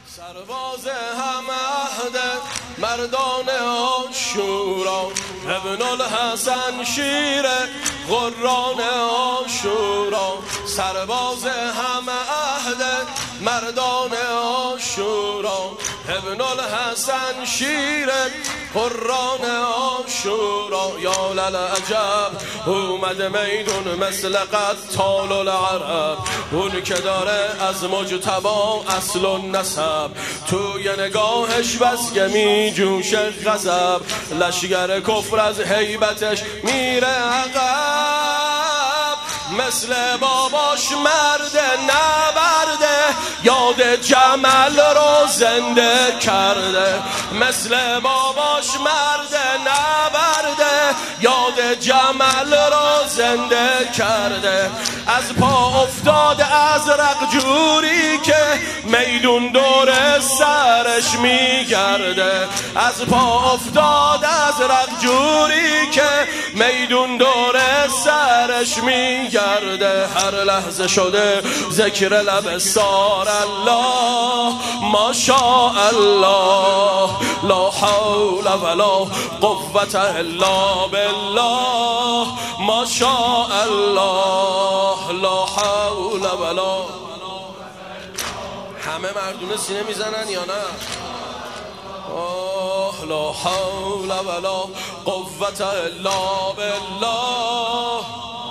سرباز همه مردان آشورا، ابن الحسن شیر قران آشورا. سرباز همه مردان آشورا، ابن الحسن شیر قران آشورا. یا للعجب اومد میدون مثل قتال العرب، اون که داره از مجتبا اصل و نسب، توی نگاهش بس که می جوشه غضب، لشگر کفر از هیبتش میره عقب. مثل باباش مرد نبرده، یاد جمل رو زنده کرده. مثل باباش مرد نبرده، یاد جمل رو زنده کرده. از پا افتاد ازرق جوری که میدون دور سرش میگرده. از پا افتاد ازرق جوری که میدون دور سرش میگرده. هر لحظه شده ذکر لب سار الله، ماشاءالله، لا حول ولا قوة الا بالله، ماشاءالله، لا حول ولا. همه مردونه سینه میزنن یا نه؟ لا حول ولا قوة الا بالله.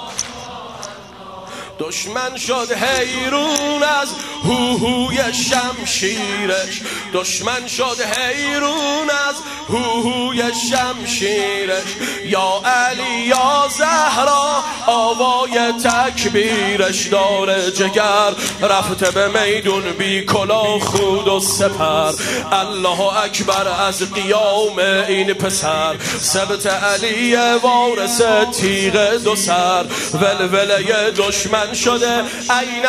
دشمن شد حیرون از هوهوی شمشیرش، دشمن شد حیرون از هوهوی شمشیرش. یا علی یا زهرا آوای تکبیرش، داره جگر رفته به میدون بی کلاه خود و سپر. الله اکبر از قیام این پسر، سبت علی وارث تیغ دو سر. ولوله دشمن شده عین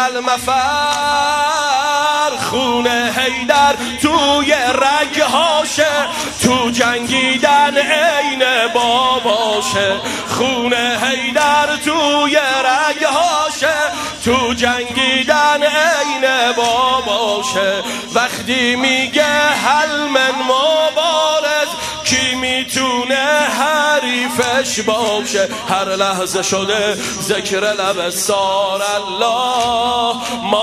المفر، خون حیدر توی رگهاشه، تو جنگیدن عین باباشه. خون حیدر توی رگهاشه، تو جنگیدن عین باباشه. وقتی میگه هل من مبارز، کی میتونه حریفش باشه؟ هر لحظه شده ذکر لب سار الله،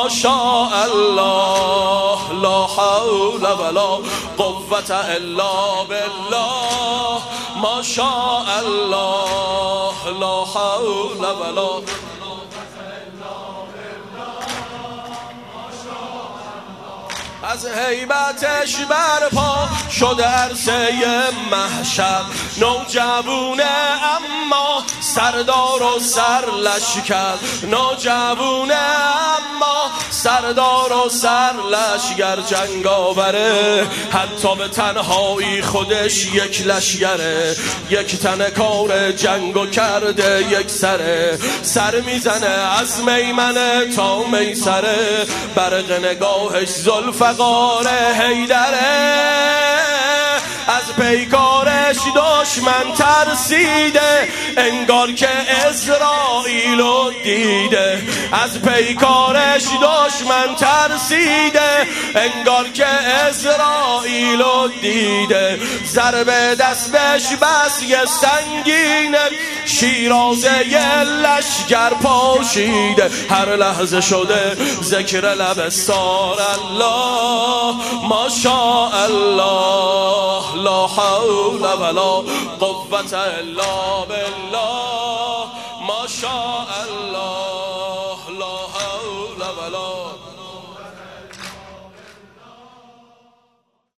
ماشاءالله، لا حول ولا قوة الا بالله، ماشاءالله، لا حول ولا. از هیبتش برپا شده عرصه محشر. نوجوونه اما سردار و سرلشکر، نوجوونه اما سردار و سرلشکر. جنگاوره حتی به تنهایی خودش یک لشگره، یک تن کار جنگو کرده یک سره. سر میزنه از میمنه تا میسره، برق نگاهش زلفقار حیدره. از پیکارش دشمن ترسیده، انگار که اسرائیلو دیده. از پیکارش دشمن ترسیده، انگار که اسرائیلو دیده. ضرب دستش بس یه سنگینه، شیرازه یه لشگر پاشیده. هر لحظه شده ذکر لب سار الله، ماشاءالله، لا حول ولا قوة الا بالله، ماشاءالله.